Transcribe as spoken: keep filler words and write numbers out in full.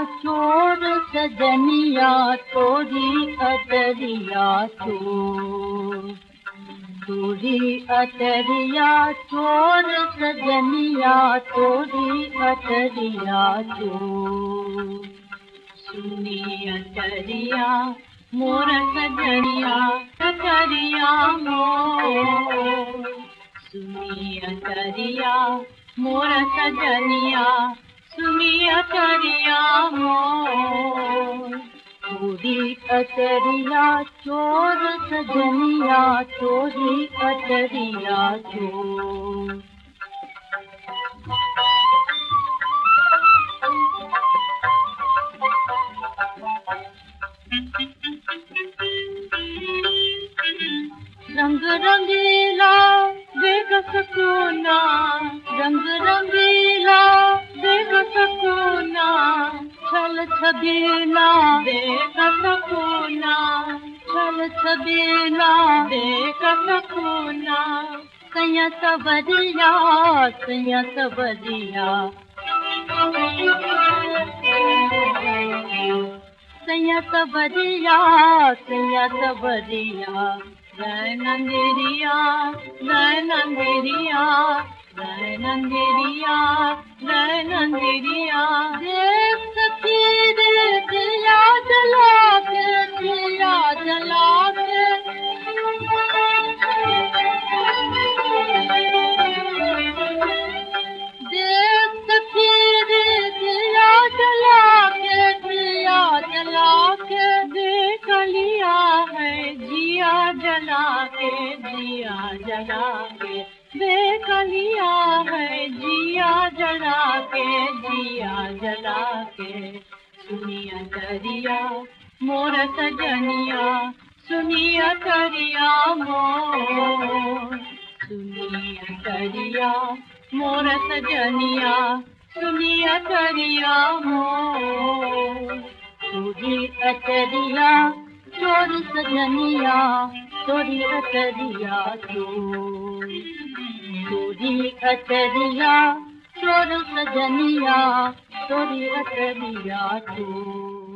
चोर सजनिया तोरी अटरिया चोर, तोरी अटरिया चोर सजनिया तोरी अटरिया चोर। सुनी अटरिया मोर सजनिया अटरिया मोर, सुनी अटरिया मोर सजनिया सुनी अटरिया मोर। तोरी अटरिया चोर सजनिया तोरी अटरिया चोर। रंग रंगीला देख सकूना, रंग रंगीला देख सकूना, छल छबीला देख सकूना, छल छबीला देख सकूना। सैया सबरिया सैया सबरिया, सैया सबरिया सैया सबरिया, रैन अंधेरिया रैन अंधेरिया रैन अंधेरिया रैन अंधेरिया। देख सखी रे दिया जला के, दिया जला के, देख सखी रे दिया जला के, दिया जला के देख लिया है जिया जला के, जिया जला के देख लिया है जिया जला के, जिया जला के। सुनी अटरिया मोर सजनिया सुनी अटरिया मोर, सुनी अटरिया मोर सजनिया सुनी अटरिया मोर। तोरी अटरिया चोर सजनिया तोरी अटरिया चोर, तोरी अटरिया चोर सजनिया तोरी अटरिया चोर।